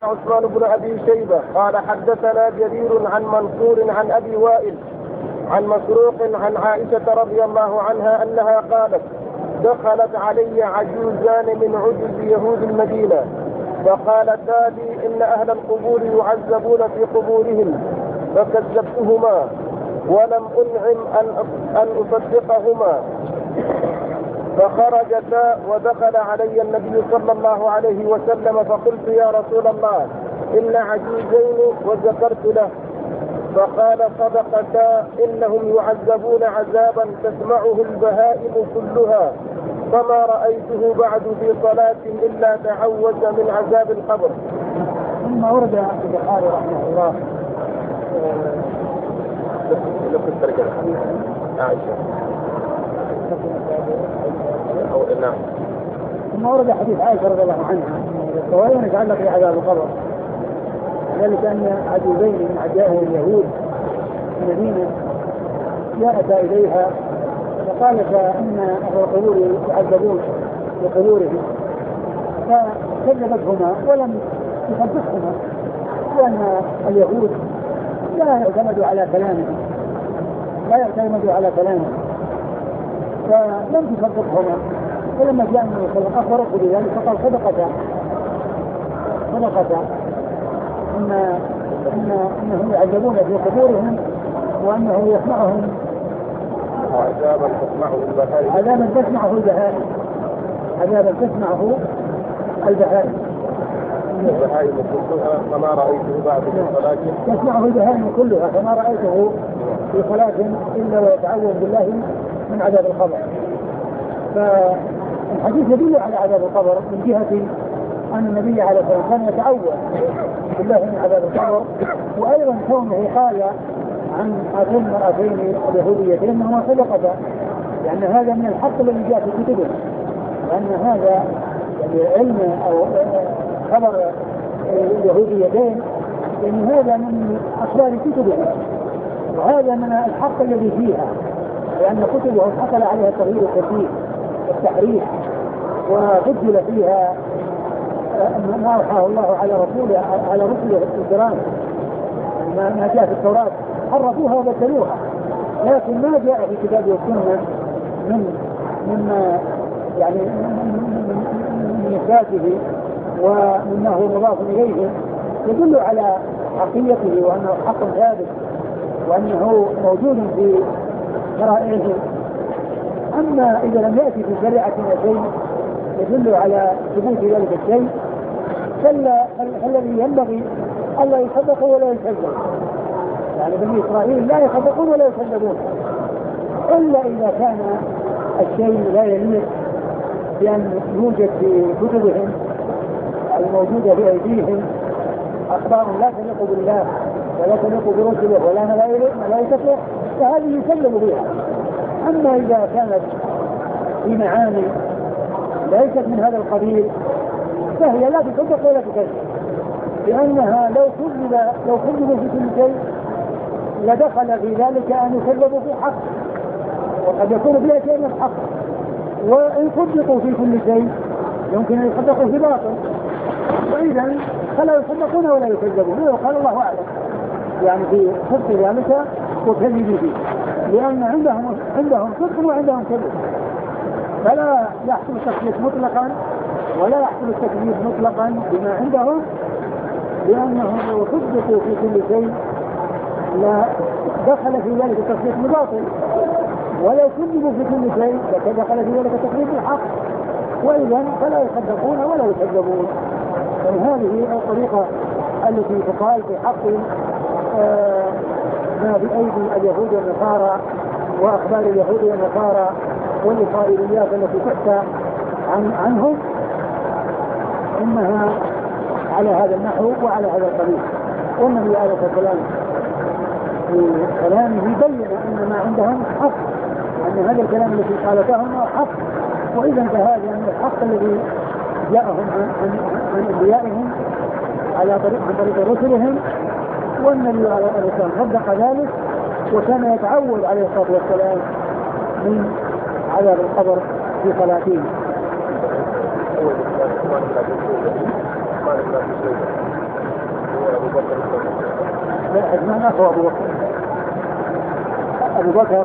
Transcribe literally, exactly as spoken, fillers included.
عثمان بن أبي شيبة قال حدثنا جرير عن منصور عن أبي وائل عن مسروق عن عائشة رضي الله عنها أنها قالت: دخلت علي عجوزان من عجز يهود المدينة فقالتا لي: إن أهل القبور يعذبون في قبورهم، فكذبتهما ولم أنعم أن أصدقهما، فخرجتا ودخل علي النبي صلى الله عليه وسلم فقلت: يا رسول الله، إن عجوزين، وذكرت له، فقال: صدقتا، إنهم يعذبون عذابا تسمعه البهائم كلها، فما رأيته بعد في صلاة إلا تعوذ من عذاب القبر. ثم ورد البخاري رحمه الله لقد ترك عائشة أو نعم ثم ورد حديث عائشة رضي الله عنها وهو يتعلق بعذاب القبر، ذلك أن عجوزين من عجائز اليهود في المدينة جاءتا إليها فقالت إن أهل القبور يعذبون بقبورهم، فكذبتهما ولم تصدقهما، لأن اليهود لا يعتمد على كلامهم لا يعتمد على كلامهم فلم تصدقهما. فلما جاء النبي صلى الله عليه وسلم أخبره بذلك فقال: صدقتا صدقتا إن إن إنهم يعذبون في قبورهم وأنه يسمعهم عذابا تسمعه البهائم عذابا تسمعه البهائم عذابا تسمعه البهائم البهائم كلها، فما رأيته بعد في صلاة تسمعه البهائم كلها فما رأيته في صلاة إلا ويتعوذ بالله من عذاب القبر. فالحديث يدل على عذاب القبر من جهة أن النبي عليه الصلاة والسلام كان يتعوذ بالله من عذاب القبر، وأيضا كونه قال عن هاتين المرأتين اليهوديتين أنهما صدقتا، لأن يعني هذا من الحق الذي جاء في كتبه، لأن هذا يعني علم أو خبر اليهوديتين لأن هذا من أخبار كتبه، وهذا من الحق الذي فيها، لأن كتبهم حصل عليها التغيير الكثير والتحريف، وبدل فيها ما أوحاه الله على رسوله على رسله الكرام ما جاء في التوراة، حرفوها وبدلوها، لكن ما جاء في كتاب والسنة من مما يعني من إثباته ومما هو مضاف إليه يدل على حقيقته وأنه حق ثابت وأنه موجود في شرائعه. أما إذا لم يأتي في شريعتنا شيء يدل على ثبوت ذلك الشيء فالذي ينبغي ألا يصدقوا ولا يكذبوا، يعني بني إسرائيل لا يصدقون ولا يكذبون إلا إذا كان الشيء لا يليق بأن يوجد في كتبهم الموجودة في أيديهم أخبار لا تليق بالله ولا تليق برسله ولا ملائكته، فهذه يكذب بها. أما إذا كانت في معاني ليست من هذا القبيل فهي لا تصدق ولا تكذب، لأنها لو كذب لو كذبوا في كل شيء لدخل في ذلك أن يكذبوا في الحق، وقد يكون فيها شيء من الحق، وإن صدقوا في كل شيء يمكن أن يصدقوا في باطل، وإذا فلا يصدقون ولا يكذبون، وقال الله أعلم يعني في صدق ذلك وكذب فيه، لأن عندهم عندهم صدق وعندهم كذب، فلا يحصل التكذيب مطلقا ولا يحصل التكذيب مطلقا بما عندهم، لأنهم لو صدقوا في كل شيء لا دخل في ذلك التصديق بباطل، ولو كذبوا في كل شيء دخل في ذلك التصديق بالحق، وإذا فلا يصدقون ولا يكذبون. فهذه الطريقة التي تقال في حق آه ما بأيدي اليهود والنصارى وأخبار اليهود والنصارى والإسرائيليات التي تحكى عن عنهم إنها على هذا النحو وعلى هذا القبيل. والنبي عليه الصلاة والسلام في كلامه بين أن ما عندهم حق، أن هذا الكلام الذي قالتهم هو حق، وإذا فهذا من الحق الذي جاءهم عن أنبيائهم على طريق عن طريق رسلهم، والنبي عليه الصلاة والسلام صدق ذلك وكان يتعوذ عليه الصلاة والسلام من عذاب القبر في صلاته. عثمان أخو أبو بكر أبو بكر